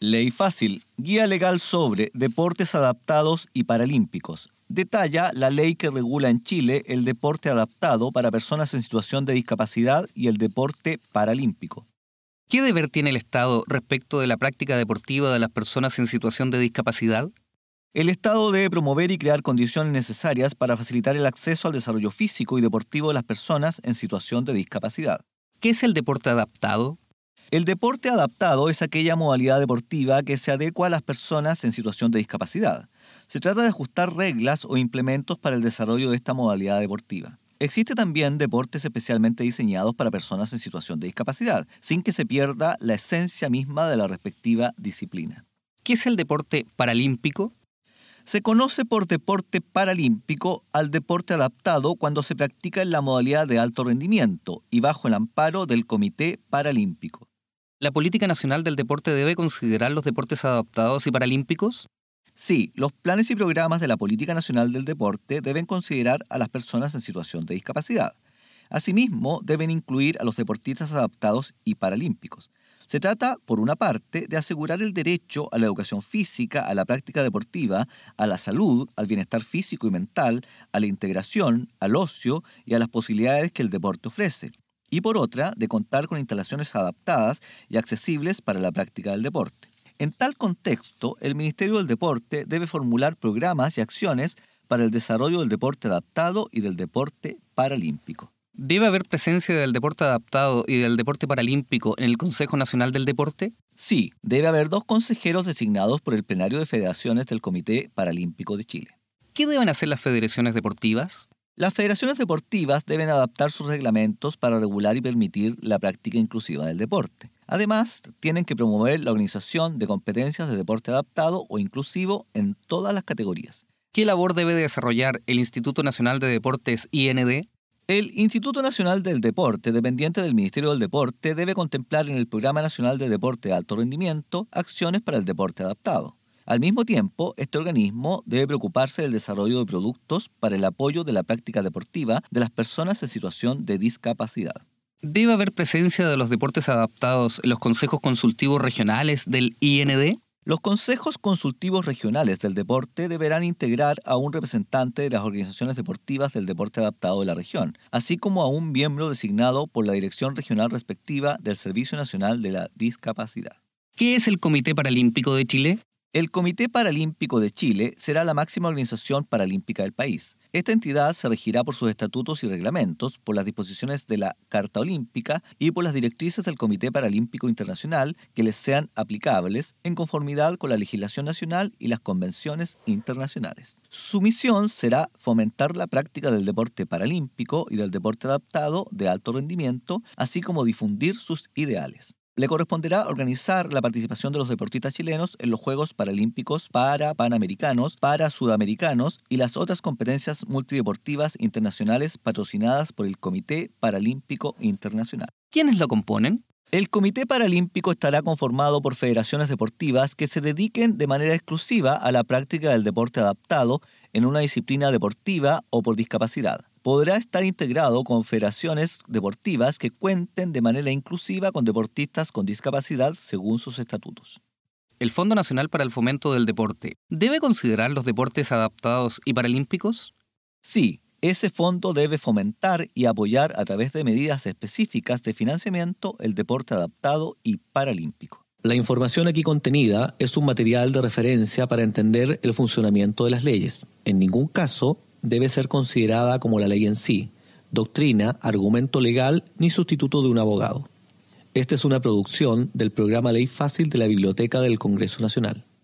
Ley Fácil, guía legal sobre deportes adaptados y paralímpicos. Detalla la ley que regula en Chile el deporte adaptado para personas en situación de discapacidad y el deporte paralímpico. ¿Qué deber tiene el Estado respecto de la práctica deportiva de las personas en situación de discapacidad? El Estado debe promover y crear condiciones necesarias para facilitar el acceso al desarrollo físico y deportivo de las personas en situación de discapacidad. ¿Qué es el deporte adaptado? El deporte adaptado es aquella modalidad deportiva que se adecua a las personas en situación de discapacidad. Se trata de ajustar reglas o implementos para el desarrollo de esta modalidad deportiva. Existe también deportes especialmente diseñados para personas en situación de discapacidad, sin que se pierda la esencia misma de la respectiva disciplina. ¿Qué es el deporte paralímpico? Se conoce por deporte paralímpico al deporte adaptado cuando se practica en la modalidad de alto rendimiento y bajo el amparo del Comité Paralímpico. ¿La Política Nacional del Deporte debe considerar los deportes adaptados y paralímpicos? Sí, los planes y programas de la Política Nacional del Deporte deben considerar a las personas en situación de discapacidad. Asimismo, deben incluir a los deportistas adaptados y paralímpicos. Se trata, por una parte, de asegurar el derecho a la educación física, a la práctica deportiva, a la salud, al bienestar físico y mental, a la integración, al ocio y a las posibilidades que el deporte ofrece. Y por otra, de contar con instalaciones adaptadas y accesibles para la práctica del deporte. En tal contexto, el Ministerio del Deporte debe formular programas y acciones para el desarrollo del deporte adaptado y del deporte paralímpico. ¿Debe haber presencia del deporte adaptado y del deporte paralímpico en el Consejo Nacional del Deporte? Sí, debe haber 2 consejeros designados por el plenario de federaciones del Comité Paralímpico de Chile. ¿Qué deben hacer las federaciones deportivas? Las federaciones deportivas deben adaptar sus reglamentos para regular y permitir la práctica inclusiva del deporte. Además, tienen que promover la organización de competencias de deporte adaptado o inclusivo en todas las categorías. ¿Qué labor debe desarrollar el Instituto Nacional de Deportes IND? El Instituto Nacional del Deporte, dependiente del Ministerio del Deporte, debe contemplar en el Programa Nacional de Deporte de Alto Rendimiento acciones para el deporte adaptado. Al mismo tiempo, este organismo debe preocuparse del desarrollo de productos para el apoyo de la práctica deportiva de las personas en situación de discapacidad. ¿Debe haber presencia de los deportes adaptados en los consejos consultivos regionales del IND? Los consejos consultivos regionales del deporte deberán integrar a un representante de las organizaciones deportivas del deporte adaptado de la región, así como a un miembro designado por la dirección regional respectiva del Servicio Nacional de la Discapacidad. ¿Qué es el Comité Paralímpico de Chile? El Comité Paralímpico de Chile será la máxima organización paralímpica del país. Esta entidad se regirá por sus estatutos y reglamentos, por las disposiciones de la Carta Olímpica y por las directrices del Comité Paralímpico Internacional que les sean aplicables en conformidad con la legislación nacional y las convenciones internacionales. Su misión será fomentar la práctica del deporte paralímpico y del deporte adaptado de alto rendimiento, así como difundir sus ideales. Le corresponderá organizar la participación de los deportistas chilenos en los Juegos Paralímpicos Panamericanos, Sudamericanos y las otras competencias multideportivas internacionales patrocinadas por el Comité Paralímpico Internacional. ¿Quiénes lo componen? El Comité Paralímpico estará conformado por federaciones deportivas que se dediquen de manera exclusiva a la práctica del deporte adaptado en una disciplina deportiva o por discapacidad. Podrá estar integrado con federaciones deportivas que cuenten de manera inclusiva con deportistas con discapacidad según sus estatutos. ¿El Fondo Nacional para el Fomento del Deporte debe considerar los deportes adaptados y paralímpicos? Sí, ese fondo debe fomentar y apoyar a través de medidas específicas de financiamiento el deporte adaptado y paralímpico. La información aquí contenida es un material de referencia para entender el funcionamiento de las leyes. En ningún caso debe ser considerada como la ley en sí, doctrina, argumento legal ni sustituto de un abogado. Esta es una producción del programa Ley Fácil de la Biblioteca del Congreso Nacional.